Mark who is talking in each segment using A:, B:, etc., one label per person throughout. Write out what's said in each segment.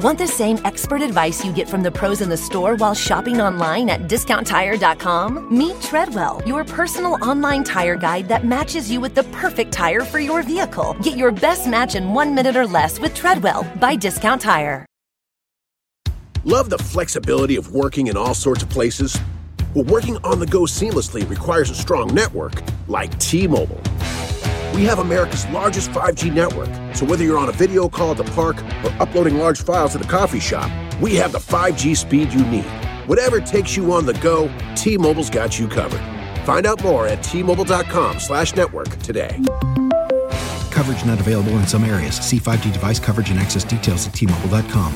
A: Want the same expert advice you get from the pros in the store while shopping online at DiscountTire.com? Meet Treadwell, your personal online tire guide that matches you with the perfect tire for your vehicle. Get your best match in 1 minute or less with Treadwell by Discount Tire.
B: Love the flexibility of working in all sorts of places? Well, working on the go seamlessly requires a strong network like T-Mobile. We have America's largest 5G network, so whether you're on a video call at the park or uploading large files at the coffee shop, we have the 5G speed you need. Whatever takes you on the go, T-Mobile's got you covered. Find out more at T-Mobile.com/network today.
C: Coverage not available in some areas. See 5G device coverage and access details at T-Mobile.com.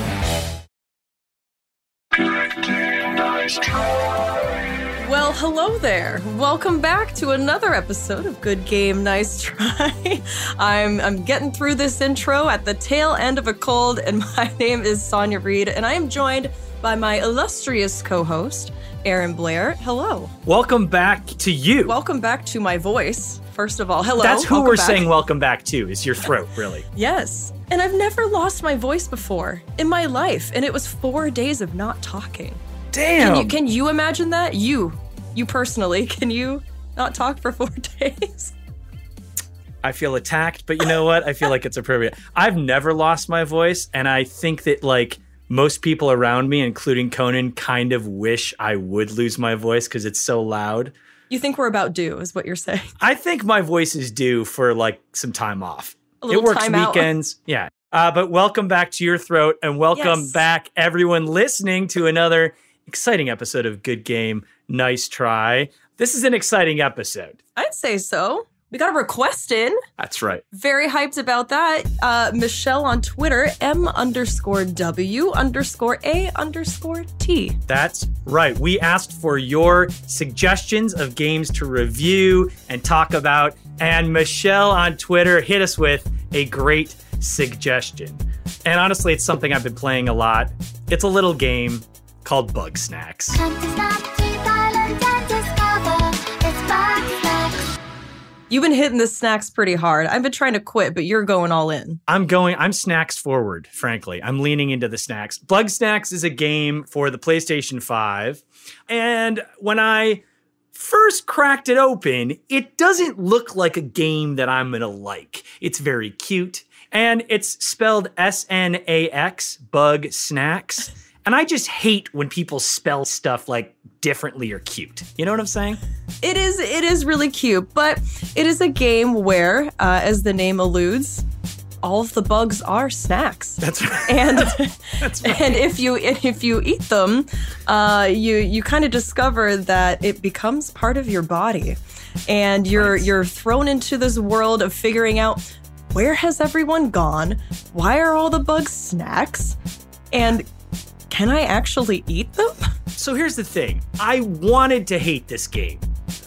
D: Well, hello there. Welcome back to another episode of Good Game, Nice Try. I'm getting through this intro at the tail end of a cold, and my name is Sonia Reed, and I am joined by my illustrious co-host, Aaron Blair. Hello.
E: Welcome back to you.
D: Welcome back to my voice, first of all. Hello.
E: That's who
D: welcome
E: we're
D: back.
E: saying welcome back to, is your throat, really.
D: Yes. And I've never lost my voice before in my life, and it was 4 days of not talking.
E: Damn.
D: Can you imagine that? You personally, can you not talk for 4 days?
E: I feel attacked, but you know what? I feel like it's appropriate. I've never lost my voice, and I think that, like, most people around me, including Conan, kind of wish I would lose my voice because it's so loud.
D: You think we're about due, is what you're saying?
E: I think my voice is due for, like, some time off.
D: A little
E: it works
D: time out.
E: weekends. Yeah. But welcome back to your throat, and welcome back, everyone listening to another exciting episode of Good Game, Nice Try. This is an exciting episode.
D: I'd say so. We got a request in.
E: That's right.
D: Very hyped about that. Michelle on Twitter, M_W_A_T.
E: That's right. We asked for your suggestions of games to review and talk about, and Michelle on Twitter hit us with a great suggestion. And honestly, it's something I've been playing a lot. It's a little game called Bug Snacks.
D: You've been hitting the snacks pretty hard. I've been trying to quit, but you're going all in.
E: I'm snacks forward, frankly. I'm leaning into the snacks. Bug Snacks is a game for the PlayStation 5. And when I first cracked it open, it doesn't look like a game that I'm going to like. It's very cute. And it's spelled S-N-A-X, Bug Snacks. And I just hate when people spell stuff like differently or cute. You know what I'm saying?
D: It is really cute, but it is a game where, as the name alludes, all of the bugs are snacks.
E: That's right.
D: And
E: That's right.
D: and if you eat them, you kind of discover that it becomes part of your body, and you're thrown into this world of figuring out, where has everyone gone? Why are all the bugs snacks? And can I actually eat them?
E: So here's the thing. I wanted to hate this game.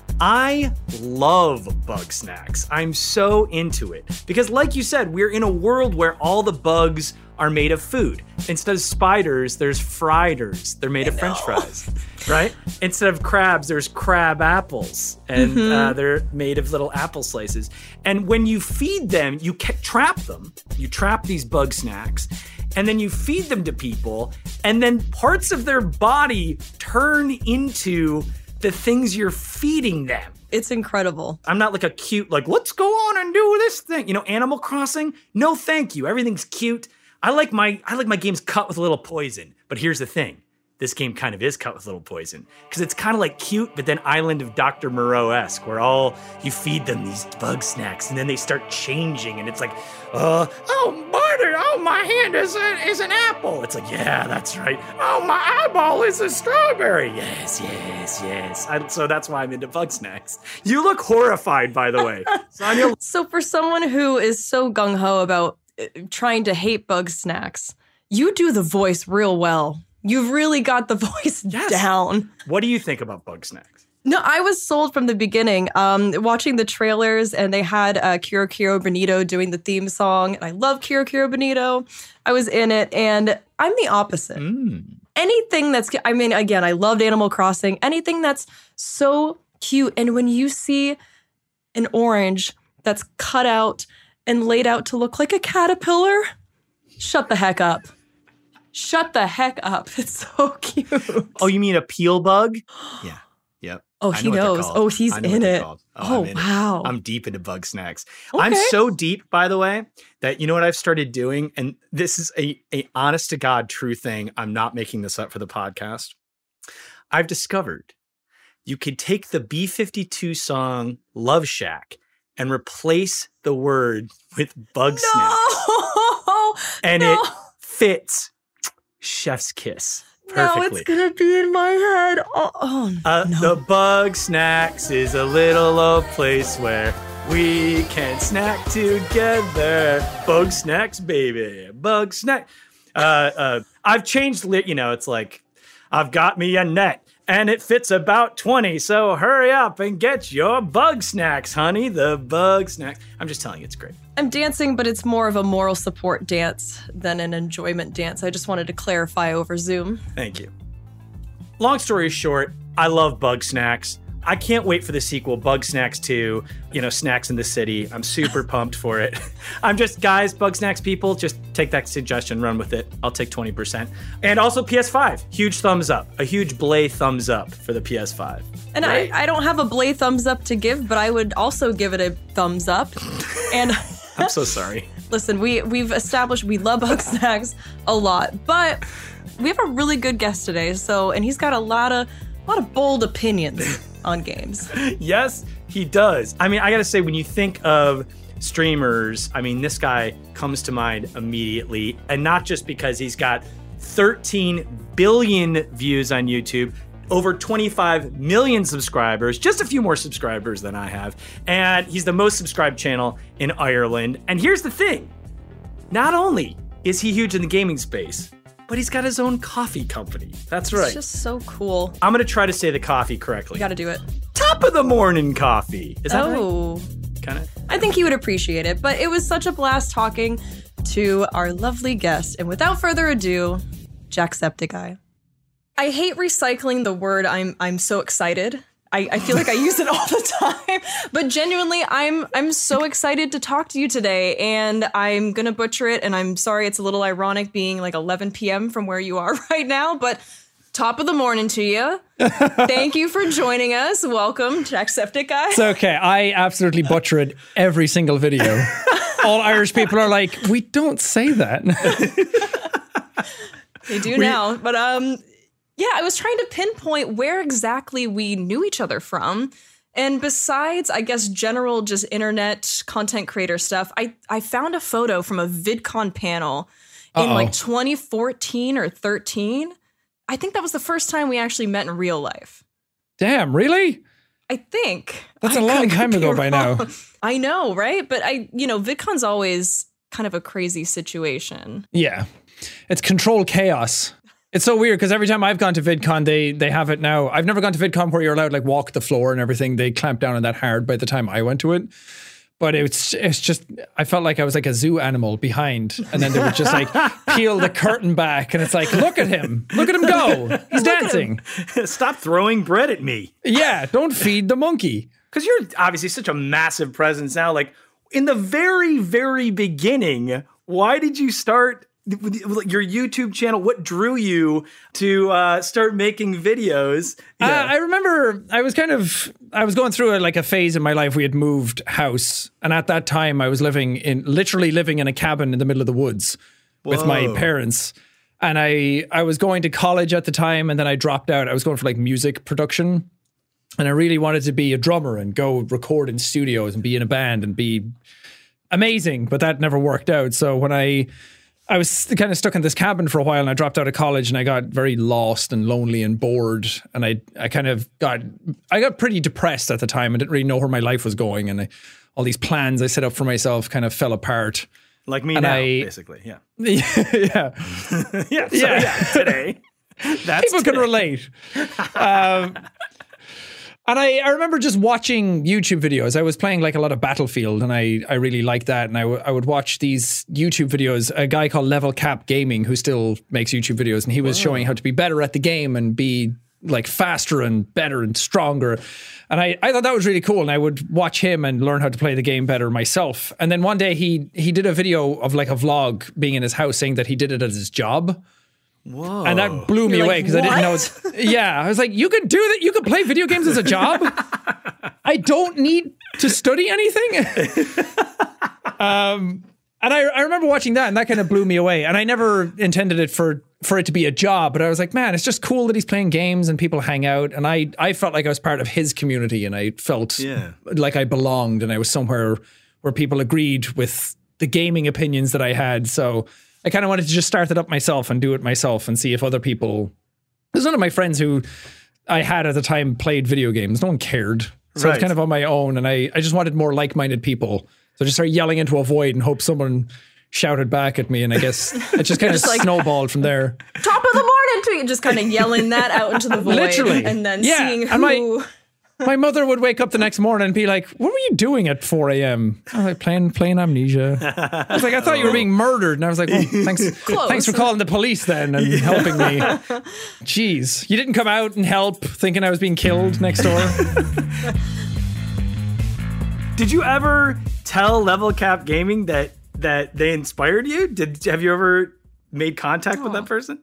E: I love Bug Snacks. I'm so into it. Because like you said, we're in a world where all the bugs are made of food. Instead of spiders, there's friders. They're made of French fries, right? Instead of crabs, there's crab apples. And they're made of little apple slices. And when you feed them, you trap them. You trap these Bug Snacks. And then you feed them to people. And then parts of their body turn into the things you're feeding them.
D: It's incredible.
E: I'm not like a cute, like, let's go on and do this thing. You know, Animal Crossing? No, thank you. Everything's cute. I like my games cut with a little poison. But here's the thing. This game kind of is cut with a little poison. Because it's kind of like cute, but then Island of Dr. Moreau-esque, where you feed them these Bug Snacks, and then they start changing, and it's like, oh, Barter, oh, my hand is an apple. It's like, yeah, that's right. Oh, my eyeball is a strawberry. Yes. So that's why I'm into Bug Snacks. You look horrified, by the way. Sonia.
D: So for someone who is so gung-ho about trying to hate Bug Snacks, you do the voice real well. You've really got the voice down.
E: What do you think about Bug Snacks?
D: No, I was sold from the beginning. Watching the trailers, and they had Kiro Benito doing the theme song. And I love Kiro Benito. I was in it, and I'm the opposite. Anything that's, I mean, again, I loved Animal Crossing. Anything that's so cute. And when you see an orange that's cut out and laid out to look like a caterpillar, shut the heck up. Shut the heck up. It's so cute.
E: Oh, you mean a peel bug?
F: Yeah. Yep.
D: Oh, he knows. Oh, he's in it.
E: Oh,
D: wow.
E: I'm deep into bug snacks.
D: Okay.
E: I'm so deep, by the way, that you know what I've started doing? And this is a honest to God true thing. I'm not making this up for the podcast. I've discovered you could take the B-52 song Love Shack and replace the word with bug snacks. And it fits Chef's Kiss perfectly.
D: Now it's going to be in my head. No.
E: The Bug Snacks is a little old place where we can snack together. Bug Snacks, baby. Bug Snack. I've changed, it's like, I've got me a net and it fits about 20. So hurry up and get your Bug Snacks, honey. The Bug Snacks. I'm just telling you, it's great.
D: I'm dancing, but it's more of a moral support dance than an enjoyment dance. I just wanted to clarify over Zoom.
E: Thank you. Long story short, I love Bug Snacks. I can't wait for the sequel, Bug Snacks 2, Snacks in the City. I'm super pumped for it. Guys, Bug Snacks people, just take that suggestion, run with it. I'll take 20%. And also PS5, huge thumbs up. A huge Blay thumbs up for the PS5.
D: And right? I don't have a Blay thumbs up to give, but I would also give it a thumbs up. And
E: I'm so sorry.
D: Listen, we've established we love Bug Snacks a lot, but we have a really good guest today. And he's got a lot of bold opinions on games.
E: Yes, he does. I mean, I gotta say, when you think of streamers, I mean, this guy comes to mind immediately, and not just because he's got 13 billion views on YouTube, over 25 million subscribers, just a few more subscribers than I have, and he's the most subscribed channel in Ireland. And here's the thing, not only is he huge in the gaming space, but he's got his own coffee company. That's right.
D: It's just so cool.
E: I'm going to try to say the coffee correctly.
D: You got to do it.
E: Top of the Morning Coffee. Is that
D: right?
E: Kind of.
D: I think he would appreciate it, but it was such a blast talking to our lovely guest. And without further ado, Jacksepticeye. I hate recycling the word I'm so excited. I feel like I use it all the time, but genuinely, I'm so excited to talk to you today, and I'm gonna butcher it, and I'm sorry it's a little ironic being like 11 p.m. from where you are right now, but top of the morning to you. Thank you for joining us. Welcome, Jacksepticeye.
G: It's okay. I absolutely butcher it every single video. All Irish people are like, we don't say that.
D: They do now, but yeah, I was trying to pinpoint where exactly we knew each other from. And besides, I guess, general just internet content creator stuff, I found a photo from a VidCon panel in like 2014 or 13. I think that was the first time we actually met in real life.
G: Damn, really?
D: I think.
G: That's a long time ago by now.
D: I know, right? But VidCon's always kind of a crazy situation.
G: Yeah. It's controlled chaos. It's so weird because every time I've gone to VidCon, they have it now. I've never gone to VidCon where you're allowed to like walk the floor and everything. They clamped down on that hard by the time I went to it. But it's just, I felt like I was like a zoo animal behind. And then they would just like peel the curtain back. And it's like, look at him go. He's dancing.
E: Stop throwing bread at me.
G: Yeah, don't feed the monkey.
E: Because you're obviously such a massive presence now. Like in the very, very beginning, why did you start your YouTube channel? What drew you to start making videos? Yeah.
G: I remember I was going through a phase in my life. We had moved house, and at that time I was literally living in a cabin in the middle of the woods with my parents. And I was going to college at the time, and then I dropped out. I was going for like music production, and I really wanted to be a drummer and go record in studios and be in a band and be amazing, but that never worked out. So when I was kind of stuck in this cabin for a while, and I dropped out of college, and I got very lost and lonely and bored. And I got pretty depressed at the time. I didn't really know where my life was going. And all these plans I set up for myself kind of fell apart.
E: Like me now, basically. Yeah.
G: Yeah.
E: Yeah. Today.
G: People can relate. And I remember just watching YouTube videos. I was playing like a lot of Battlefield, and I really liked that. And I would watch these YouTube videos. A guy called Level Cap Gaming, who still makes YouTube videos, and he was showing how to be better at the game and be like faster and better and stronger. And I thought that was really cool. And I would watch him and learn how to play the game better myself. And then one day he did a video of like a vlog being in his house, saying that he did it as his job.
E: Whoa.
G: And that blew me
D: You're
G: away
D: like,
G: because I didn't know.
D: "What?"
G: Yeah, I was like, you can do that. You can play video games as a job. I don't need to study anything. And I remember watching that, and that kind of blew me away. And I never intended it for it to be a job, but I was like, man, it's just cool that he's playing games and people hang out. And I felt like I was part of his community, and I felt like I belonged, and I was somewhere where people agreed with the gaming opinions that I had. So I kind of wanted to just start it up myself and do it myself and see if other people. There's none of my friends who I had at the time played video games. No one cared. So it's kind of on my own, and I just wanted more like-minded people. So I just started yelling into a void and hope someone shouted back at me, and I guess it just kind of snowballed from there.
D: Top of the morning to you, just kind of yelling that out into the void.
G: Literally.
D: And then
G: Yeah,
D: seeing
G: and
D: who...
G: My mother would wake up the next morning and be like, what were you doing at 4 a.m.? I was like, playing Amnesia. I was like, I thought you were being murdered. And I was like, well, thanks for calling the police then and helping me. Jeez. You didn't come out and help thinking I was being killed next door?
E: Did you ever tell Level Cap Gaming that they inspired you? Have you ever made contact with that person?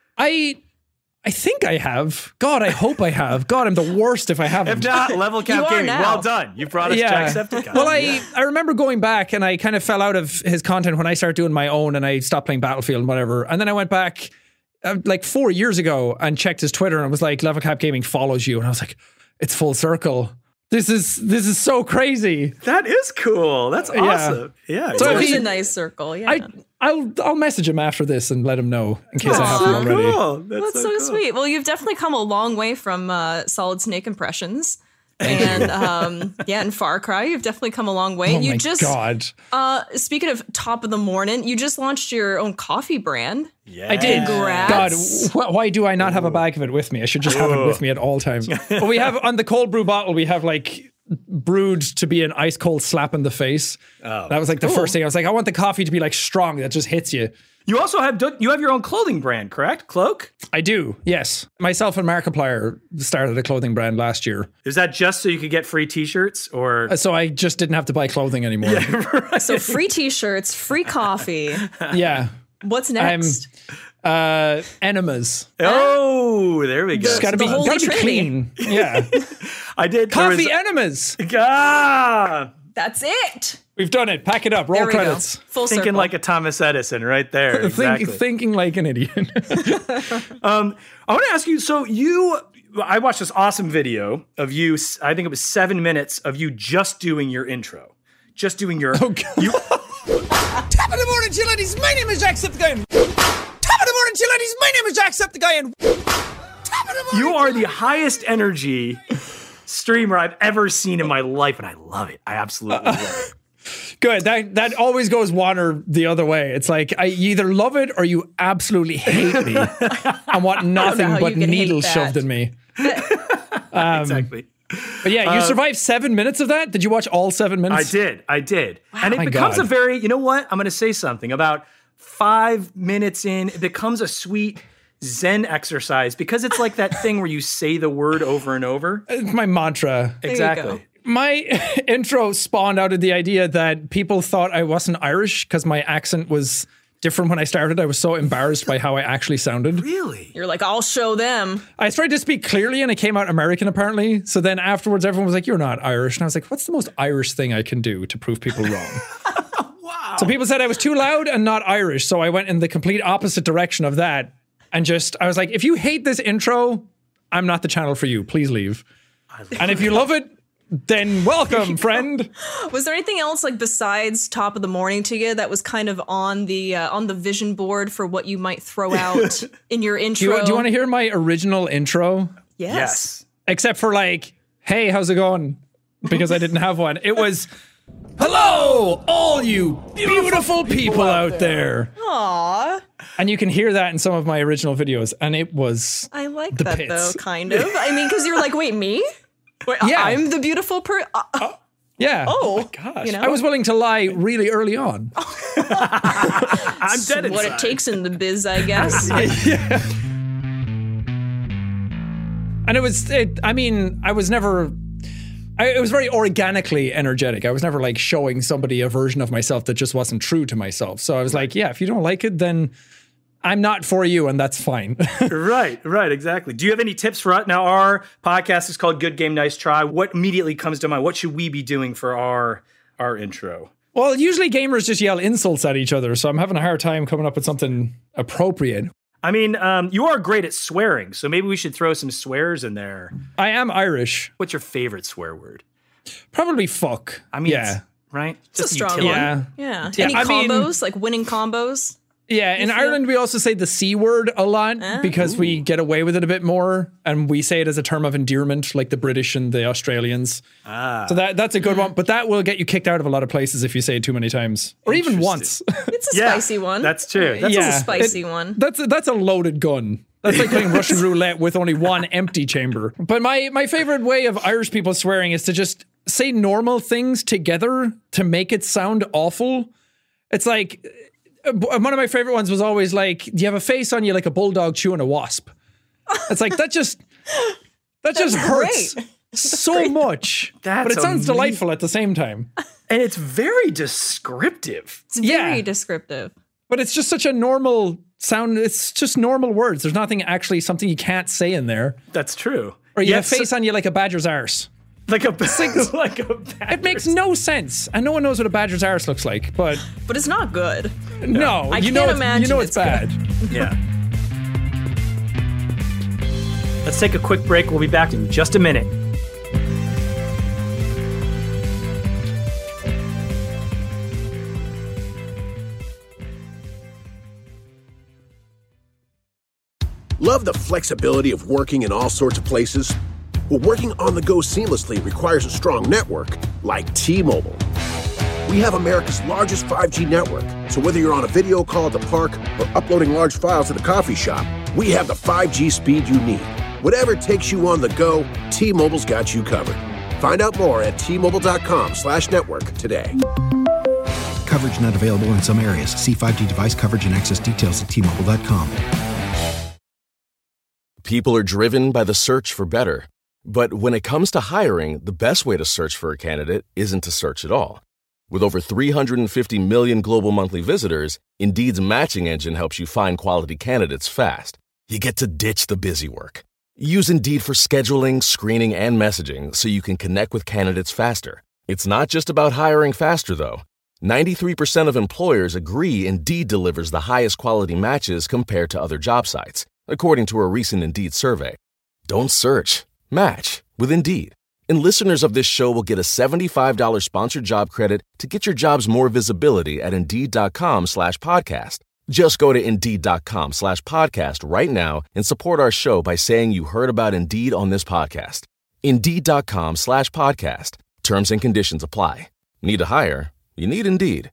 G: I think I have. God, I hope I have. God, I'm the worst if I haven't.
E: If not, Level Cap Gaming, well done. You brought us Jacksepticeye.
G: Well, I remember going back, and I kind of fell out of his content when I started doing my own, and I stopped playing Battlefield and whatever. And then I went back like 4 years ago and checked his Twitter, and it was like, Level Cap Gaming follows you. And I was like, it's full circle. This is so crazy.
E: That is cool. That's awesome. Yeah.
D: It's always a nice circle. Yeah.
G: I'll message him after this and let him know in case I haven't already.
E: Cool.
D: That's so
E: cool.
D: sweet. Well, you've definitely come a long way from Solid Snake Impressions. And and Far Cry, you've definitely come a long way.
G: Oh my God.
D: Speaking of top of the morning, you just launched your own coffee brand.
E: Yeah.
G: I did.
D: Congrats.
G: God, why do I not have a bag of it with me? I should just have it with me at all times. But we have on the cold brew bottle, we have like brewed to be an ice cold slap in the face. Oh, that was like the first thing. I was like, I want the coffee to be like strong, that just hits you.
E: You also have your own clothing brand, correct? Cloak?
G: I do, yes. Myself and Markiplier started a clothing brand last year.
E: Is that just so you could get free t-shirts or?
G: So I just didn't have to buy clothing anymore.
E: Yeah, right.
D: So free t-shirts, free coffee.
G: Yeah.
D: What's next?
G: Enemas.
E: Oh, there we go.
G: Just gotta be clean. Yeah.
E: I did.
G: Coffee enemas.
E: That's
D: it.
G: We've done it. Pack it up. Roll credits.
D: Full
E: Thinking
D: circle.
E: like a Thomas Edison right there. Exactly.
G: Thinking like an idiot.
E: I want to ask you, so I watched this awesome video of you, I think it was 7 minutes of you just doing your intro. Just doing your...
G: Oh, God. Top of the morning, chill ladies. My name is Jacksepticeye. Top of the morning, chill ladies. My name is Jacksepticeye. Top of the morning.
E: You are the highest energy streamer I've ever seen in my life, and I love it. I absolutely love it.
G: Good. That always goes one or the other way. It's like you either love it or you absolutely hate me and want nothing but needles shoved in me.
E: Exactly.
G: But yeah, you survived 7 minutes of that? Did you watch all 7 minutes?
E: I did. Wow. And it
G: My
E: becomes
G: God.
E: a very, you know what? I'm going to say something. About 5 minutes in, it becomes a sweet Zen exercise because it's like that thing where you say the word over and over.
G: It's my mantra.
E: Exactly.
G: My intro spawned out of the idea that people thought I wasn't Irish because my accent was different when I started. I was so embarrassed by how I actually sounded.
E: Really?
D: You're like, I'll show them.
G: I tried to speak clearly and I came out American apparently. So then afterwards everyone was like, you're not Irish. And I was like, what's the most Irish thing I can do to prove people wrong?
E: Wow.
G: So people said I was too loud and not Irish. So I went in the complete opposite direction of that. And I was like, if you hate this intro, I'm not the channel for you. Please leave. And if you love it, then welcome, friend.
D: Was there anything else like besides top of the morning to you that was kind of on the vision board for what you might throw out in your intro?
G: Do you want to hear my original intro?
D: Yes.
G: Except for like, hey, how's it going? Because I didn't have one. It was, hello, all you beautiful people out there.
D: Aww.
G: And you can hear that in some of my original videos. And it was
D: I like
G: the
D: that
G: pits.
D: though, kind of. I mean, because you're like, wait, me? Wait,
G: Yeah.
D: I'm the beautiful person.
G: Yeah.
D: Oh,
E: my gosh.
D: You know?
G: I was willing to lie really early on.
E: I'm dead
D: what
E: inside.
D: it takes in the biz, I guess.
G: And it was very organically energetic. I was never like showing somebody a version of myself that just wasn't true to myself. So I was like, yeah, if you don't like it, then I'm not for you, and that's fine.
E: Right, exactly. Do you have any tips for us? Now, our podcast is called Good Game, Nice Try. What immediately comes to mind? What should we be doing for our intro?
G: Well, usually gamers just yell insults at each other, so I'm having a hard time coming up with something appropriate.
E: I mean, you are great at swearing, so maybe we should throw some swears in there.
G: I am Irish.
E: What's your favorite swear word?
G: Probably fuck.
E: I mean,
G: yeah.
E: Right?
D: It's a strong
E: utility.
D: one. Yeah. Any combos, like winning combos?
G: Yeah, in Ireland, we also say the C word a lot because we get away with it a bit more, and we say it as a term of endearment, like the British and the Australians. So that's a good one, but that will get you kicked out of a lot of places if you say it too many times, or even once.
D: It's a spicy one.
E: That's true. That's
D: a spicy one.
G: That's a loaded gun. That's like playing Russian roulette with only one empty chamber. But my favorite way of Irish people swearing is to just say normal things together to make it sound awful. It's like... One of my favorite ones was always like, you have a face on you like a bulldog chewing a wasp. It's like, that just hurts so much. But it sounds delightful at the same time.
E: And it's very descriptive.
D: It's very descriptive.
G: But it's just such a normal sound. It's just normal words. There's nothing actually something you can't say in there.
E: That's true.
G: Or you have a face on you like a badger's arse.
E: Like a badger's.
G: It makes no sense, and no one knows what a badger's arse looks like. But
D: it's not good.
G: No,
D: I can't imagine
G: it's bad.
E: Yeah. Let's take a quick break. We'll be back in just a minute.
B: Love the flexibility of working in all sorts of places? Well, working on the go seamlessly requires a strong network like T-Mobile. We have America's largest 5G network, so whether you're on a video call at the park or uploading large files at the coffee shop, we have the 5G speed you need. Whatever takes you on the go, T-Mobile's got you covered. Find out more at T-Mobile.com/network today.
C: Coverage not available in some areas. See 5G device coverage and access details at T-Mobile.com.
F: People are driven by the search for better. But when it comes to hiring, the best way to search for a candidate isn't to search at all. With over 350 million global monthly visitors, Indeed's matching engine helps you find quality candidates fast. You get to ditch the busy work. Use Indeed for scheduling, screening, and messaging so you can connect with candidates faster. It's not just about hiring faster, though. 93% of employers agree Indeed delivers the highest quality matches compared to other job sites, according to a recent Indeed survey. Don't search. Match with Indeed. And listeners of this show will get a $75 sponsored job credit to get your jobs more visibility at Indeed.com/podcast. Just go to Indeed.com/podcast right now and support our show by saying you heard about Indeed on this podcast. Indeed.com/podcast. Terms and conditions apply. Need to hire? You need Indeed.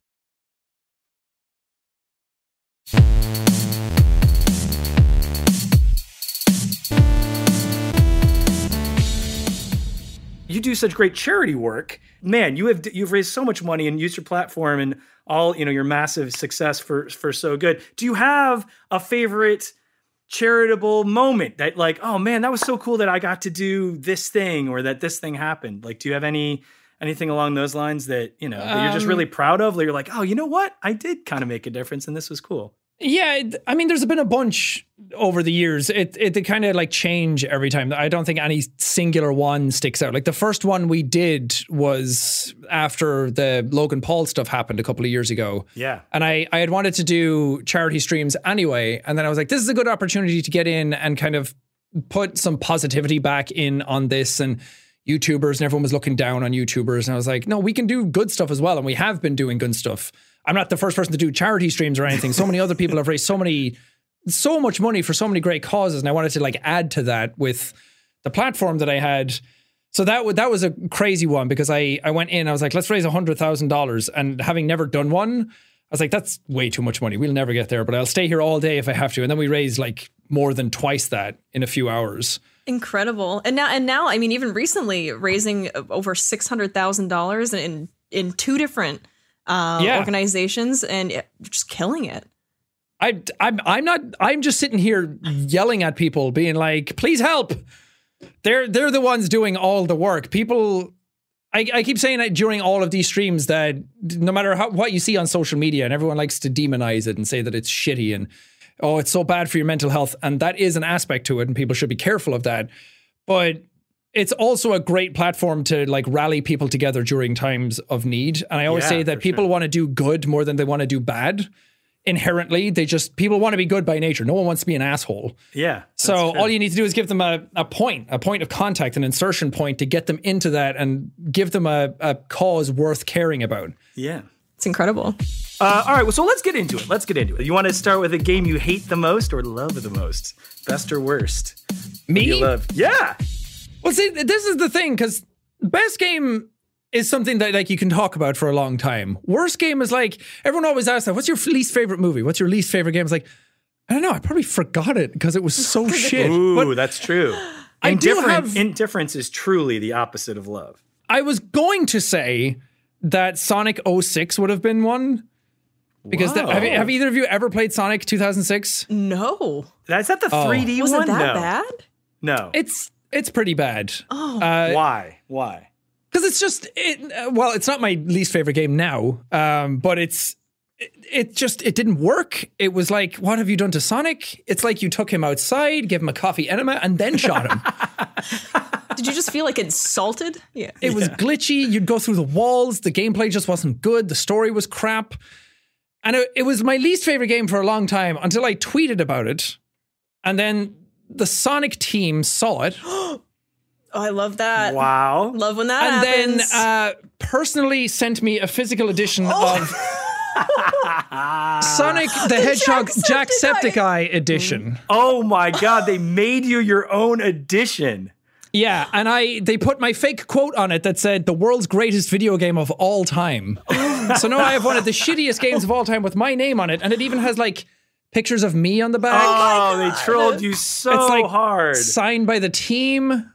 E: You do such great charity work. Man, you've raised so much money and used your platform and all, your massive success for so good. Do you have a favorite charitable moment that like, oh man, that was so cool that I got to do this thing or that this thing happened? Like, do you have anything along those lines that, that you're just really proud of? That you're like, oh, you know what? I did kind of make a difference and this was cool.
G: Yeah, I mean, there's been a bunch over the years. It kind of like change every time. I don't think any singular one sticks out. Like the first one we did was after the Logan Paul stuff happened a couple of years ago.
E: Yeah.
G: And I had wanted to do charity streams anyway. And then I was like, this is a good opportunity to get in and kind of put some positivity back in on this. And YouTubers and everyone was looking down on YouTubers. And I was like, no, we can do good stuff as well. And we have been doing good stuff. I'm not the first person to do charity streams or anything. So many other people have raised so much money for so many great causes. And I wanted to like add to that with the platform that I had. So that was a crazy one because I went in, I was like, let's raise $100,000. And having never done one, I was like, that's way too much money. We'll never get there, but I'll stay here all day if I have to. And then we raised like more than twice that in a few hours.
D: Incredible. And now, I mean, even recently raising over $600,000 in two different organizations and just killing it. I'm just sitting here yelling at people being like, please help. They're the ones doing all the work. People, I keep saying that during all of these streams that no matter what you see on social media and everyone likes to demonize it and say that it's shitty and
G: oh, it's so bad for your mental health. And that is an aspect to it, and people should be careful of that. But it's also a great platform to like rally people together during times of need. And I always say that people want to do good more than they want to do bad. Inherently, people want to be good by nature. No one wants to be an asshole.
E: Yeah.
G: So all you need to do is give them a point of contact, an insertion point to get them into that and give them a cause worth caring about.
E: Yeah.
D: It's incredible.
E: All right, well, so let's get into it. You want to start with a game you hate the most or love the most? Best or worst?
G: Me?
E: You love? Yeah.
G: Well, see, this is the thing, because best game is something that like you can talk about for a long time. Worst game is like, everyone always asks that, what's your least favorite movie? What's your least favorite game? It's like, I don't know, I probably forgot it because it was so shit.
E: Ooh,
G: but
E: that's true. Indifference is truly the opposite of love.
G: I was going to say that Sonic 06 would have been one. Because have either of you ever played Sonic 2006?
D: No.
E: Is that the 3D
D: Was
E: one?
D: it that bad?
E: No.
G: It's pretty bad.
D: Oh.
E: Why?
G: Because it's just it's not my least favorite game now. But it didn't work. It was like, what have you done to Sonic? It's like you took him outside, gave him a coffee enema, and then shot him.
D: Did you just feel like insulted? Yeah.
G: It was glitchy. You'd go through the walls. The gameplay just wasn't good. The story was crap. And it was my least favorite game for a long time until I tweeted about it. And then the Sonic team saw it.
D: Oh, I love that.
E: Wow.
D: Love when that happens.
G: And then personally sent me a physical edition of Sonic the Hedgehog Jacksepticeye edition.
E: Oh my God, they made you your own edition.
G: Yeah, and they put my fake quote on it that said, the world's greatest video game of all time. So now I have one of the shittiest games of all time with my name on it, and it even has like pictures of me on the back.
E: Oh, they trolled you so
G: it's like
E: hard.
G: Signed by the team.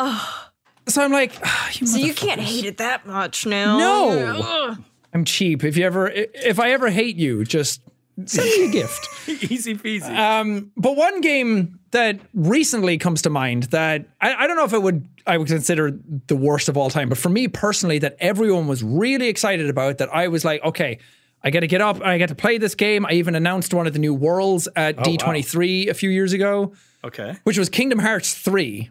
G: So I'm like,
D: so you can't hate it that much now.
G: No. I'm cheap. If I ever hate you, just send me a gift.
E: Easy peasy.
G: But one game that recently comes to mind that I don't know if I would consider the worst of all time, but for me personally, that everyone was really excited about, that I was like, okay, I got to get up and I got to play this game. I even announced one of the new worlds at D23 a few years ago.
E: Okay.
G: Which was Kingdom Hearts 3.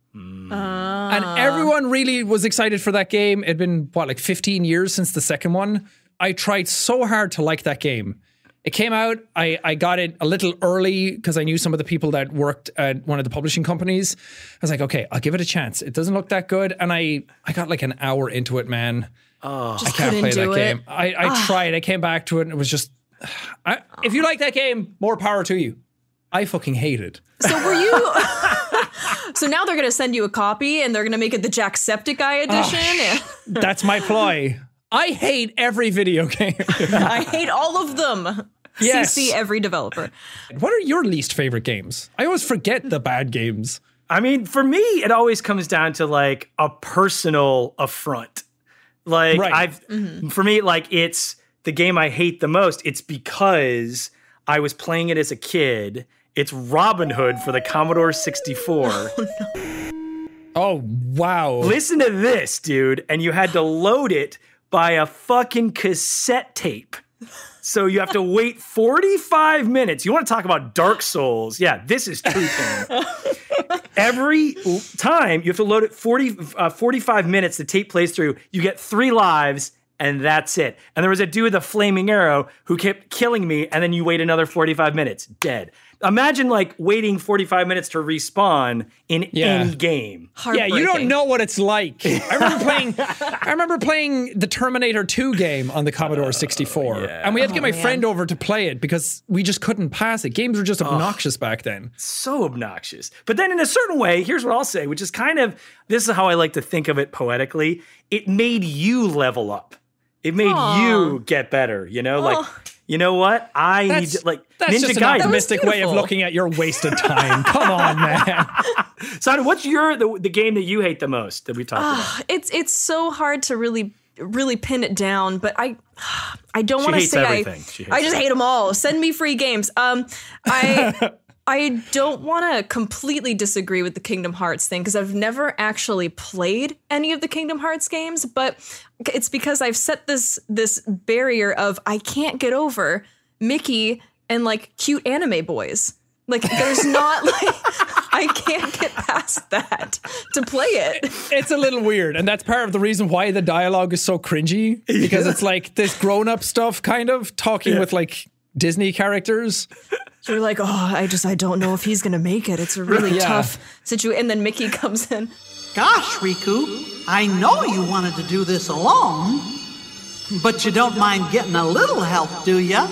G: And everyone really was excited for that game. It'd been, 15 years since the second one. I tried so hard to like that game. It came out, I got it a little early because I knew some of the people that worked at one of the publishing companies. I was like, okay, I'll give it a chance. It doesn't look that good. And I got like an hour into it, man.
D: Oh,
G: I can't play that game. I tried. I came back to it and it was just, if you like that game, more power to you. I fucking hate it.
D: So were you... So now they're going to send you a copy and they're going to make it the Jacksepticeye edition?
G: That's my ploy. I hate every video game.
D: I hate all of them.
G: Yes.
D: CC every developer.
G: What are your least favorite games? I always forget the bad games.
E: I mean, for me, it always comes down to like a personal affront. Like for me, like it's the game I hate the most. It's because I was playing it as a kid. It's Robin Hood for the Commodore 64.
D: Oh, no.
G: Oh, wow.
E: Listen to this, dude. And you had to load it by a fucking cassette tape. So you have to wait 45 minutes. You want to talk about Dark Souls? Yeah, this is true thing. Every time you have to load it 45 minutes, the tape plays through. You get 3 lives, and that's it. And there was a dude with a flaming arrow who kept killing me, and then you wait another 45 minutes, dead. Imagine like waiting 45 minutes to respawn in any game.
G: Yeah, you don't know what it's like. I remember playing the Terminator 2 game on the Commodore 64.
E: Yeah.
G: And we had to get my friend over to play it because we just couldn't pass it. Games were just obnoxious back then.
E: So obnoxious. But then in a certain way, here's what I'll say, which is kind of, this is how I like to think of it poetically. It made you level up. It made you get better, you know? Like, you know what? Need to, like,
G: that's
E: Ninja
G: just
E: Gaiden.
G: an optimistic way of looking at your wasted time. Come on, man.
E: Sana, what's the game that you hate the most that we've talked about?
D: It's so hard to really pin it down, but I don't want to say I just hate them all. Send me free games. I don't want to completely disagree with the Kingdom Hearts thing because I've never actually played any of the Kingdom Hearts games, but it's because I've set this barrier of I can't get over Mickey and like cute anime boys. Like there's not like I can't get past that to play it.
G: It's a little weird, and that's part of the reason why the dialogue is so cringy, because it's like this grown-up stuff kind of talking with like Disney characters.
D: You're like, oh, I don't know if he's gonna make it. It's a really tough situation. And then Mickey comes in.
H: Gosh, Riku, I know you wanted to do this alone, but you don't mind getting a little help, do ya?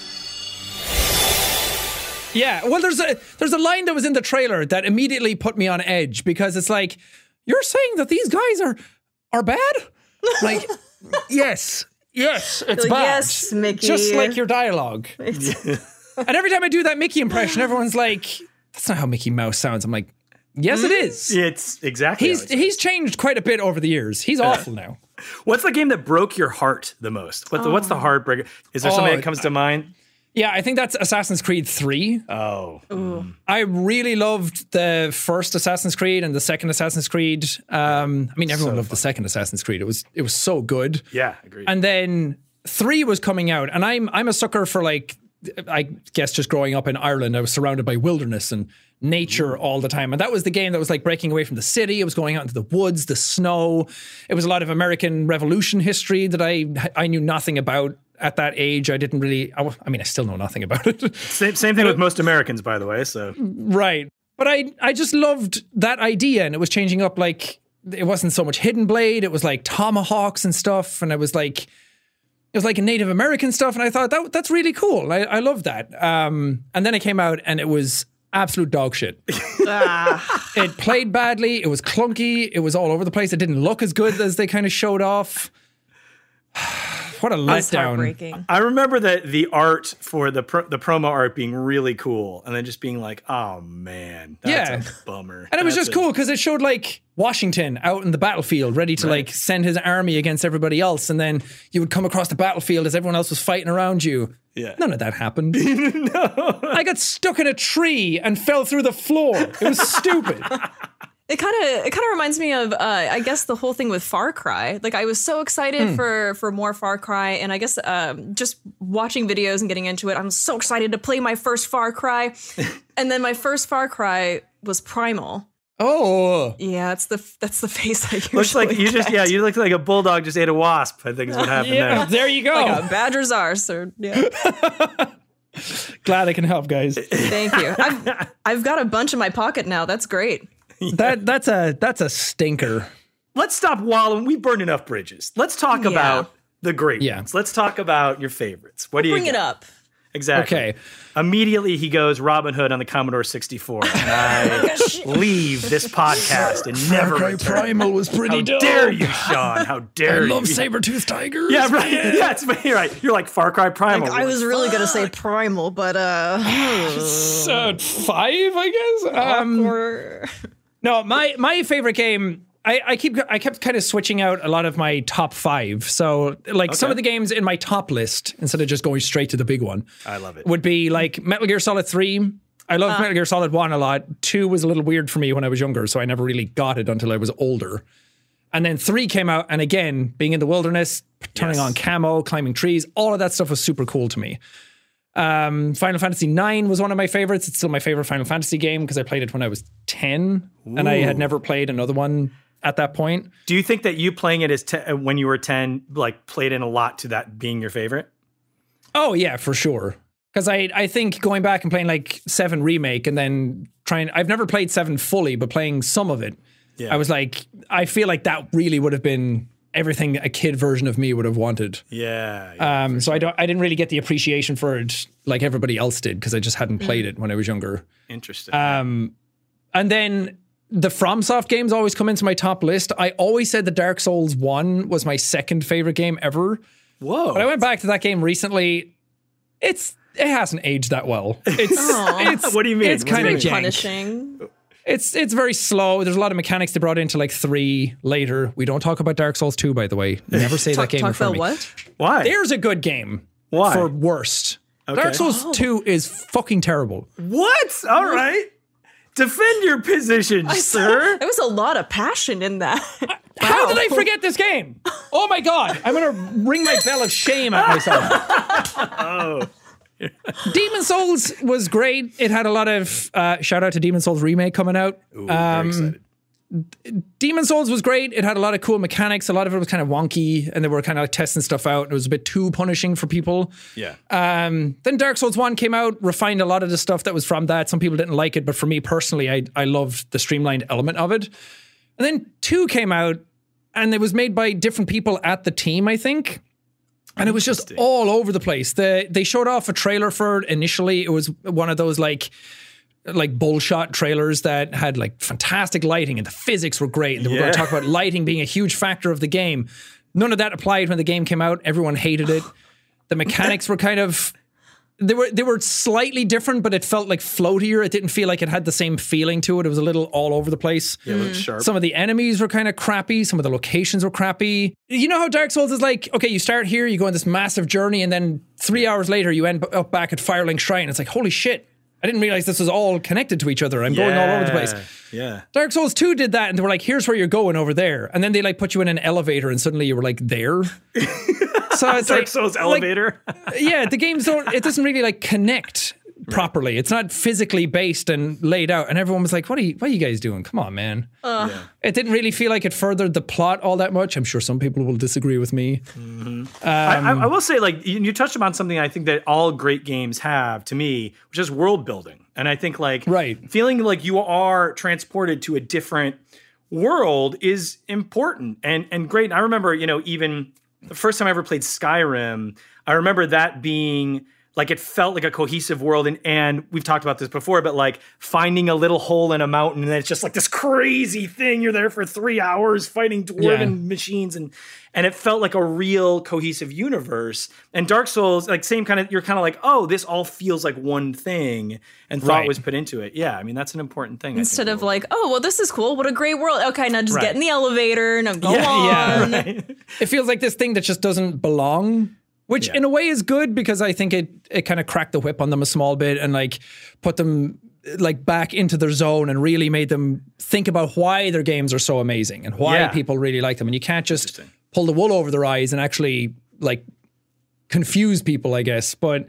G: Yeah, well, there's a line that was in the trailer that immediately put me on edge, because it's like, you're saying that these guys are bad? Like, yes, it's
D: like,
G: bad.
D: yes, Mickey.
G: Just like your dialogue. And every time I do that Mickey impression, everyone's like, that's not how Mickey Mouse sounds. I'm like, yes, it is.
E: It's exactly.
G: He's changed quite a bit over the years. He's awful now.
E: What's the game that broke your heart the most? What's the heartbreaker? Is there something that comes to mind?
G: Yeah, I think that's Assassin's Creed 3.
E: Oh.
G: I really loved the first Assassin's Creed and the second Assassin's Creed. I mean, everyone loved the second Assassin's Creed. It was so good.
E: Yeah, agreed.
G: And then 3 was coming out, and I'm a sucker for, like, I guess just growing up in Ireland, I was surrounded by wilderness and nature all the time. And that was the game that was like breaking away from the city. It was going out into the woods, the snow. It was a lot of American Revolution history that I knew nothing about at that age. I didn't really, I mean, I still know nothing about it.
E: Same thing with most Americans, by the way. So
G: right. But I just loved that idea, and it was changing up. Like, it wasn't so much Hidden Blade. It was like tomahawks and stuff. And it was like a Native American stuff, and I thought that's really cool. I love that. And then it came out, and it was absolute dog shit. It played badly. It was clunky. It was all over the place. It didn't look as good as they kind of showed off. What a letdown.
E: I remember that the art for the promo art being really cool, and then just being like, oh man, that's a bummer.
G: And it was just cool because it showed like Washington out in the battlefild ready to like send his army against everybody else, and then you would come across the battlefield as everyone else was fighting around you.
E: Yeah.
G: None of that happened. No. I got stuck in a tree and fell through the floor. It was stupid.
D: It kind of reminds me of I guess the whole thing with Far Cry. Like, I was so excited for more Far Cry, and I guess just watching videos and getting into it, I'm so excited to play my first Far Cry. And then my first Far Cry was Primal.
G: Oh.
D: Yeah, that's the face I usually
E: looks like you
D: get.
E: you look like a bulldog just ate a wasp, I think is what happened there.
G: There you go.
D: Like a badger's arse, or
G: Glad I can help, guys.
D: Thank you. I've got a bunch in my pocket now. That's great.
G: That's a stinker.
E: Let's stop wallowing. We burned enough bridges. Let's talk about the great ones. Let's talk about your favorites. What do you
D: bring it up?
E: Exactly.
G: Okay.
E: Immediately he goes Robin Hood on the Commodore 64, and I leave this podcast and never return.
G: Primal was pretty dope.
E: How dare you, Sean? How dare you?
G: I love saber-toothed tigers.
E: Yeah, right. Yeah, you're right. You're like Far Cry Primal.
D: Like, I was really gonna say Primal, but 5,
G: I guess. No, my favorite game. I kept kind of switching out a lot of my top 5. So like some of the games in my top list, instead of just going straight to the big one,
E: I love it,
G: would be like Metal Gear Solid 3. I loved Metal Gear Solid 1 a lot. 2 was a little weird for me when I was younger, so I never really got it until I was older. And then 3 came out, and again, being in the wilderness, turning on camo, climbing trees, all of that stuff was super cool to me. Final Fantasy 9 was one of my favorites. It's still my favorite Final Fantasy game because I played it when I was 10, and I had never played another one at that point.
E: Do you think that you playing it when you were 10, like, played in a lot to that being your favorite?
G: Oh yeah, for sure. Because I think going back and playing like 7 Remake and then I've never played 7 fully, but playing some of it, I was like, I feel like that really would have been everything a kid version of me would have wanted.
E: Yeah.
G: So I didn't really get the appreciation for it like everybody else did because I just hadn't played it when I was younger.
E: Interesting.
G: And then the FromSoft games always come into my top list. I always said the Dark Souls 1 was my second favorite game ever.
E: Whoa.
G: But I went back to that game recently. It hasn't aged that well. It's
E: what do you mean?
G: It's kind of
D: punishing.
G: It's very slow. There's a lot of mechanics they brought into like 3 later. We don't talk about Dark Souls 2, by the way. Never say that game in front of me.
D: What?
E: Why?
G: There's a good game.
E: Why?
G: For worst.
E: Okay.
G: Dark Souls 2 is fucking terrible.
E: What? All right. Defend your position, sir.
D: There was a lot of passion in that.
G: How did I forget this game? Oh my God. I'm going to ring my bell of shame at myself. Demon Souls was great. It had a lot of shout out to Demon Souls remake coming out.
E: Ooh, very excited.
G: Demon Souls was great. It had a lot of cool mechanics. A lot of it was kind of wonky, and they were kind of like testing stuff out. It was a bit too punishing for people.
E: Yeah.
G: Then Dark Souls 1 came out, refined a lot of the stuff that was from that. Some people didn't like it, but for me personally, I loved the streamlined element of it. And then 2 came out, and it was made by different people at the team, I think. And it was just all over the place. They showed off a trailer for it initially. It was one of those like bullshot trailers that had like fantastic lighting and the physics were great. And they were going to talk about lighting being a huge factor of the game. None of that applied when the game came out. Everyone hated it. The mechanics were kind of, they were slightly different, but it felt like floatier. It didn't feel like it had the same feeling to it. It was a little all over the place.
E: Yeah, it looked sharp.
G: Some of the enemies were kind of crappy. Some of the locations were crappy. You know how Dark Souls is like, okay, you start here, you go on this massive journey, and then 3 hours later, you end up back at Firelink Shrine. It's like, holy shit. I didn't realize this was all connected to each other. I'm going all over the place.
E: Yeah.
G: Dark Souls 2 did that, and they were like, here's where you're going over there. And then they like put you in an elevator, and suddenly you were like there. So it's
E: Dark Souls elevator.
G: Yeah, the games it doesn't really like connect properly. It's not physically based and laid out. And everyone was like, what are you guys doing? Come on, man. It didn't really feel like it furthered the plot all that much. I'm sure some people will disagree with me.
E: Mm-hmm. I will say, like, you touched upon something I think that all great games have, to me, which is world building. And I think, like, feeling like you are transported to a different world is important and great. And I remember, even the first time I ever played Skyrim, I remember that being like, it felt like a cohesive world. And we've talked about this before, but like finding a little hole in a mountain and it's just like this crazy thing. You're there for 3 hours fighting dwarven machines. And it felt like a real cohesive universe. And Dark Souls, like same kind of, you're kind of like, oh, this all feels like one thing and thought was put into it. Yeah. I mean, that's an important thing.
D: Instead of like, oh, well, this is cool. What a great world. Okay, now just get in the elevator and go on.
G: Yeah, right. It feels like this thing that just doesn't belong. Which in a way is good because I think it kind of cracked the whip on them a small bit and like put them like back into their zone and really made them think about why their games are so amazing and why people really like them. And you can't just pull the wool over their eyes and actually like confuse people, I guess. But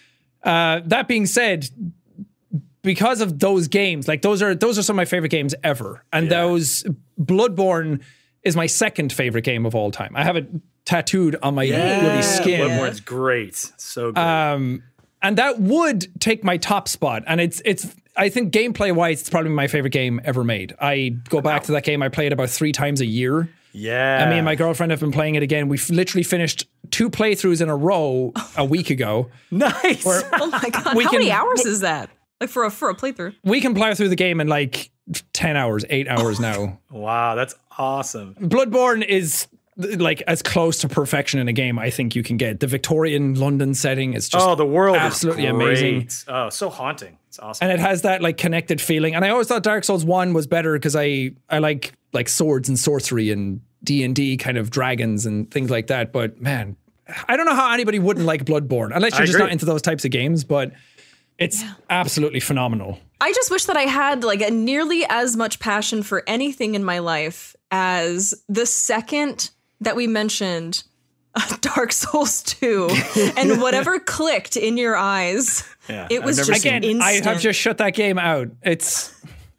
G: that being said, because of those games, like those are some of my favorite games ever. And those Bloodborne is my second favorite game of all time. I have it tattooed on my bloody skin.
E: Bloodborne's great. So great.
G: And that would take my top spot. And it's I think gameplay wise, it's probably my favorite game ever made. I go back to that game. I play it about 3 times a year.
E: Yeah.
G: And me and my girlfriend have been playing it again. We've literally finished 2 playthroughs in a row a week ago.
E: Nice.
D: Oh my God. How many hours is that? Like for a playthrough?
G: We can plow through the game in like 10 hours, 8 hours now.
E: Wow, that's awesome.
G: Bloodborne is like as close to perfection in a game I think you can get. The Victorian London setting is just
E: the world
G: absolutely
E: is
G: amazing.
E: Oh, so haunting. It's awesome.
G: And it has that like connected feeling. And I always thought Dark Souls 1 was better because I like swords and sorcery and D&D kind of dragons and things like that. But man, I don't know how anybody wouldn't like Bloodborne unless you're just not into those types of games, but it's absolutely phenomenal.
D: I just wish that I had like nearly as much passion for anything in my life as the second that we mentioned Dark Souls 2 and whatever clicked in your eyes. It was just instant.
G: I have just shut that game out. It's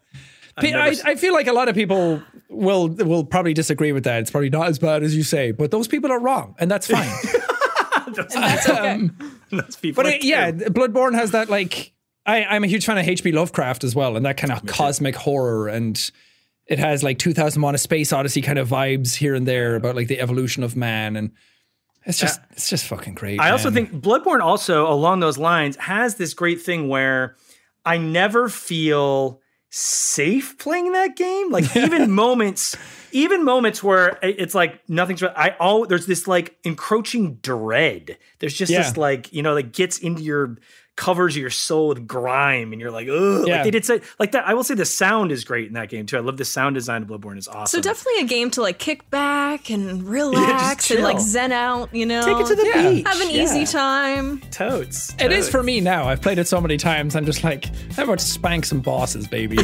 G: I feel like a lot of people will probably disagree with that. It's probably not as bad as you say, but those people are wrong, and that's fine.
D: That's okay.
E: Those people
G: Bloodborne has that like I'm a huge fan of H.P. Lovecraft as well, and that kind of cosmic horror, and it has like 2001: A Space Odyssey kind of vibes here and there about like the evolution of man, and it's just fucking great.
E: I also think Bloodborne also along those lines has this great thing where I never feel safe playing that game. Like even moments where it's like nothing's right. There's this like encroaching dread. There's just this like, that gets into your covers your soul with grime and you're like, ugh. Like they did say like that. I will say the sound is great in that game too. I love the sound design of Bloodborne. It's awesome.
D: So definitely a game to like kick back and relax and like zen out,
E: Take it to the beach.
D: Have an easy time.
E: Totes.
G: It is for me now. I've played it so many times. I'm just like, how about spank some bosses, baby?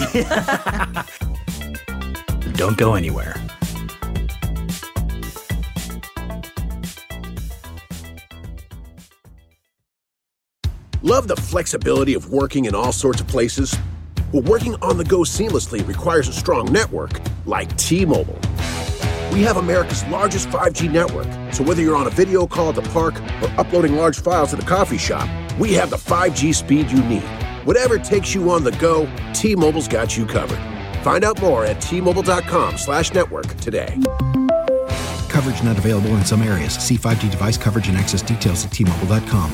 E: Don't go anywhere.
B: Love the flexibility of working in all sorts of places? Well, working on the go seamlessly requires a strong network like T-Mobile. We have America's largest 5G network, so whether you're on a video call at the park or uploading large files at the coffee shop, we have the 5G speed you need. Whatever takes you on the go, T-Mobile's got you covered. Find out more at T-Mobile.com/network today.
C: Coverage not available in some areas. See 5G device coverage and access details at T-Mobile.com.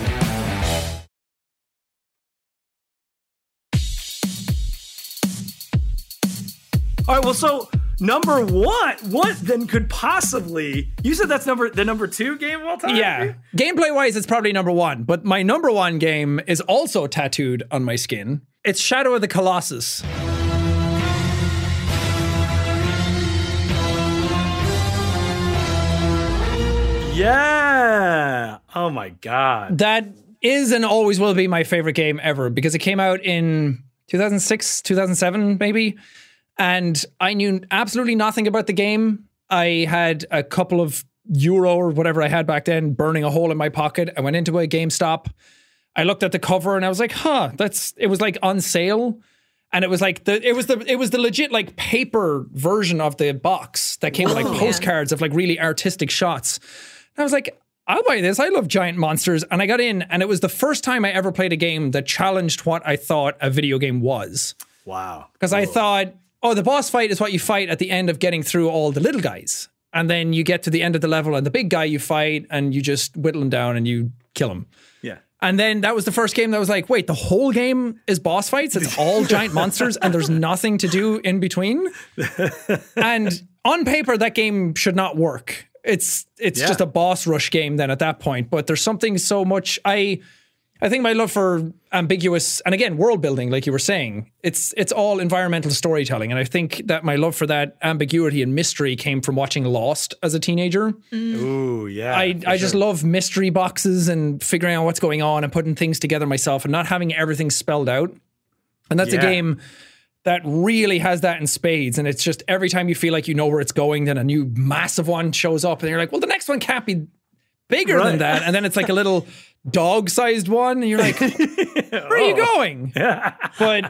E: All right, well, so number one, what then could possibly... You said that's the number 2 game of all time?
G: Yeah. Gameplay-wise, it's probably number 1. But my number 1 game is also tattooed on my skin. It's Shadow of the Colossus.
E: Yeah. Oh, my God.
G: That is and always will be my favorite game ever because it came out in 2006, 2007, maybe. And I knew absolutely nothing about the game. I had a couple of euro or whatever I had back then burning a hole in my pocket. I went into a GameStop. I looked at the cover and I was like, it was like on sale. And it was like it was the legit like paper version of the box that came with like postcards of like really artistic shots. And I was like, I'll buy this. I love giant monsters. And I got in and it was the first time I ever played a game that challenged what I thought a video game was.
E: Wow.
G: Because I thought, the boss fight is what you fight at the end of getting through all the little guys. And then you get to the end of the level and the big guy you fight and you just whittle him down and you kill him.
E: Yeah.
G: And then that was the first game that was like, wait, the whole game is boss fights? It's all giant monsters and there's nothing to do in between? And on paper, that game should not work. It's just a boss rush game then at that point. But there's something so much... I think my love for ambiguous, and again, world building, like you were saying, it's all environmental storytelling. And I think that my love for that ambiguity and mystery came from watching Lost as a teenager.
E: Ooh, yeah.
G: I just love mystery boxes and figuring out what's going on and putting things together myself and not having everything spelled out. And that's a game that really has that in spades. And it's just every time you feel like you know where it's going, then a new massive one shows up and you're like, well, the next one can't be bigger than that. And then it's like a little dog-sized one, and you're like, where are you going? But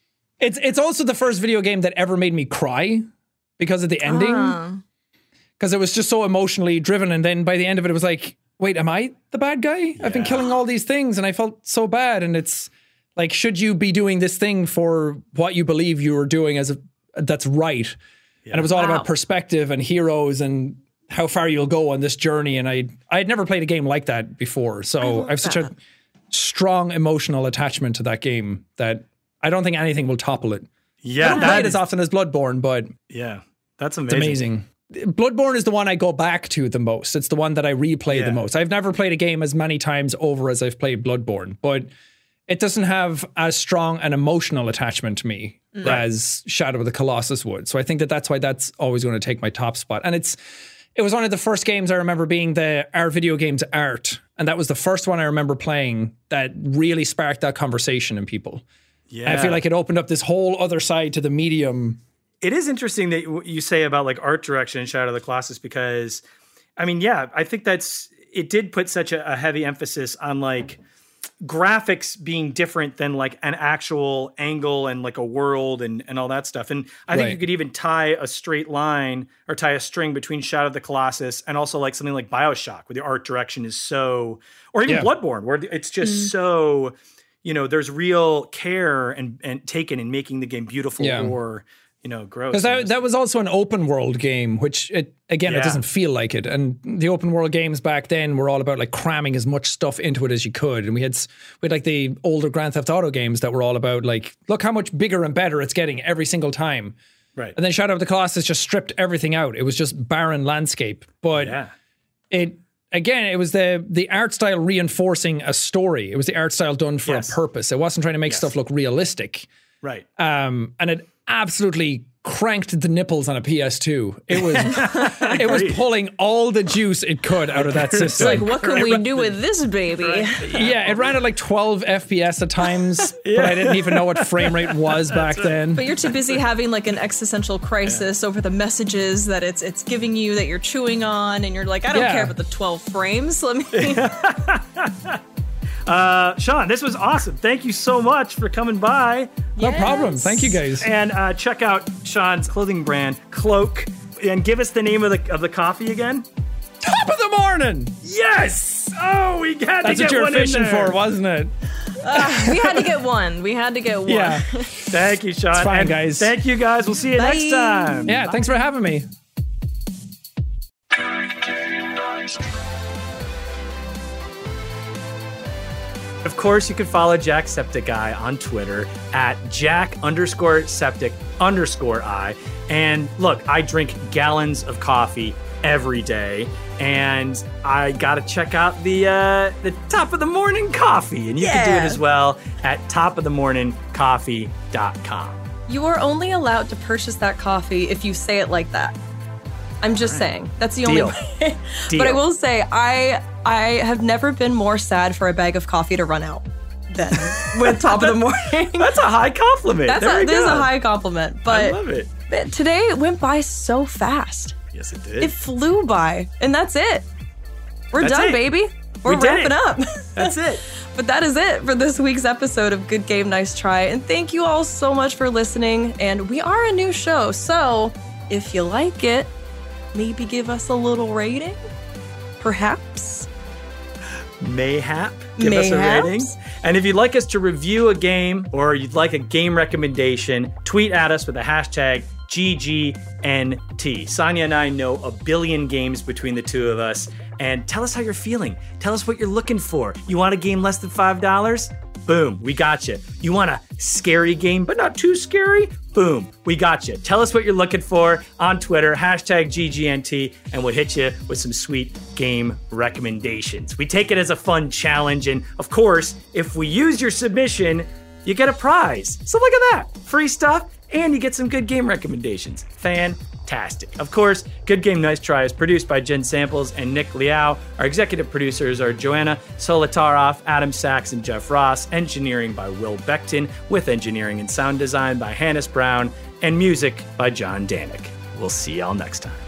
G: it's also the first video game that ever made me cry because of the ending. Because it was just so emotionally driven, and then by the end of it, it was like, wait, am I the bad guy? I've been killing all these things, and I felt so bad, and it's like, should you be doing this thing for what you believe you were doing that's right? And it was all about perspective and heroes and how far you'll go on this journey. And I had never played a game like that before. So I have such a strong emotional attachment to that game that I don't think anything will topple it.
E: Yeah.
G: I don't play it as often as Bloodborne, but
E: yeah, that's amazing.
G: It's amazing. Bloodborne is the one I go back to the most. It's the one that I replay the most. I've never played a game as many times over as I've played Bloodborne, but it doesn't have as strong an emotional attachment to me as Shadow of the Colossus would. So I think that's why that's always going to take my top spot. And it was one of the first games I remember being our video games art. And that was the first one I remember playing that really sparked that conversation in people. Yeah. And I feel like it opened up this whole other side to the medium.
E: It is interesting that you say about like art direction in Shadow of the Colossus because, I mean, I think it did put such a heavy emphasis on like graphics being different than like an actual angle and like a world and all that stuff. And I think you could even tie a straight line or tie a string between Shadow of the Colossus and also like something like BioShock where the art direction is so, or even Bloodborne where it's just so, there's real care and taken in making the game beautiful or, gross.
G: Because that was also an open world game, which it doesn't feel like it. And the open world games back then were all about like cramming as much stuff into it as you could. And we had like the older Grand Theft Auto games that were all about like, look how much bigger and better it's getting every single time.
E: Right.
G: And then Shadow of the Colossus just stripped everything out. It was just barren landscape. But it was the art style reinforcing a story. It was the art style done for a purpose. It wasn't trying to make stuff look realistic.
E: Right.
G: And it absolutely cranked the nipples on a PS2. It was pulling all the juice it could out of that system.
D: It's like, what can we do with this baby?
G: Yeah, it ran at like 12 FPS at times, but I didn't even know what frame rate was back then.
D: But you're too busy having like an existential crisis over the messages that it's giving you that you're chewing on, and you're like, I don't care about the 12 frames. Let me.
E: Sean, this was awesome. Thank you so much for coming by.
G: No problem. Thank you, guys.
E: And check out Sean's clothing brand, Cloak, and give us the name of the coffee again.
G: Top of the morning.
E: Yes. Oh, we got to get one in there.
G: That's what you were fishing for, wasn't it?
I: We had to get one.
G: Yeah.
E: Thank you, Sean.
G: It's fine, guys.
E: Thank you, guys. We'll see you next time.
G: Yeah, thanks for having me.
E: Of course, you can follow Jacksepticeye on Twitter at Jack_Septic_I. And look, I drink gallons of coffee every day, and I gotta check out the Top of the Morning coffee, and you can do it as well at topofthemorningcoffee.com.
D: You are only allowed to purchase that coffee if you say it like that. I'm just saying. That's the only way. But I will say, I have never been more sad for a bag of coffee to run out than with Top of the Morning.
E: That's a high compliment.
D: This is a high compliment. But
E: I love it.
D: Today it went by so fast.
E: Yes, it did.
D: It flew by. And that's it. We're done, baby. We're wrapping up.
E: That's it.
D: But that is it for this week's episode of Good Game, Nice Try. And thank you all so much for listening. And we are a new show, so if you like it, maybe give us a little rating? Perhaps?
E: Mayhap. Give us a rating. And if you'd like us to review a game or you'd like a game recommendation, tweet at us with the hashtag GGNT. Sonia and I know a billion games between the two of us. And tell us how you're feeling. Tell us what you're looking for. You want a game less than $5? Boom, we got you. You want a scary game, but not too scary? Boom, we got you. Tell us what you're looking for on Twitter, hashtag GGNT, and we'll hit you with some sweet game recommendations. We take it as a fun challenge, and of course, if we use your submission, you get a prize. So look at that, free stuff, and you get some good game recommendations. Fantastic. Of course, Good Game Nice Try is produced by Jen Samples and Nick Liao. Our executive producers are Joanna Solitaroff, Adam Sachs, and Jeff Ross. Engineering by Will Beckton, with engineering and sound design by Hannes Brown, and music by John Danik. We'll see y'all next time.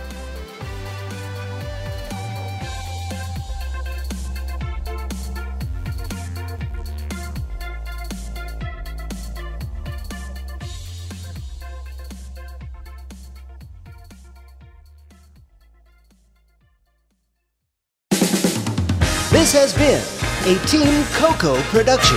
J: This has been a Team Coco production.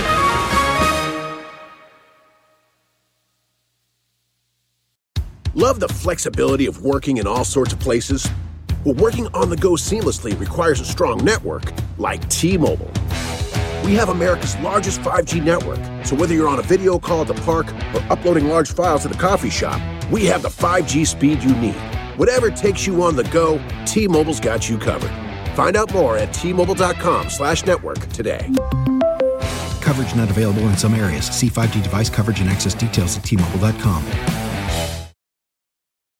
B: Love the flexibility of working in all sorts of places? Well, working on the go seamlessly requires a strong network like T-Mobile. We have America's largest 5G network, so whether you're on a video call at the park or uploading large files at the coffee shop, we have the 5G speed you need. Whatever takes you on the go, T-Mobile's got you covered. Find out more at T-Mobile.com/network today.
C: Coverage not available in some areas. See 5G device coverage and access details at T-Mobile.com.